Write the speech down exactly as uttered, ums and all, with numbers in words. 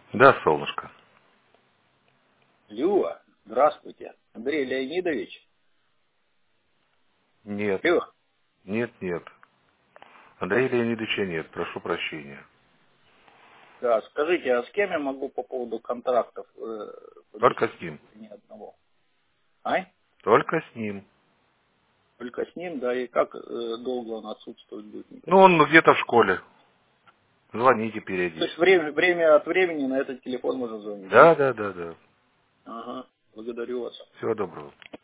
Да, солнышко. Люва, здравствуйте. Андрей Леонидович? Нет. Люва. Нет, нет. Андрея Леонидовича нет, прошу прощения. Да, скажите, а с кем я могу по поводу контрактов э, Только побеседовать? с ним. Ни одного. Ай? Только с ним. Только с ним, да, и как э, долго он отсутствовать будет, не Ну, он понимаю. где-то в школе. Звоните То есть периодически. время, время от времени на этот телефон можно звонить, да? Да, да, да, да. Ага, благодарю вас. Всего доброго.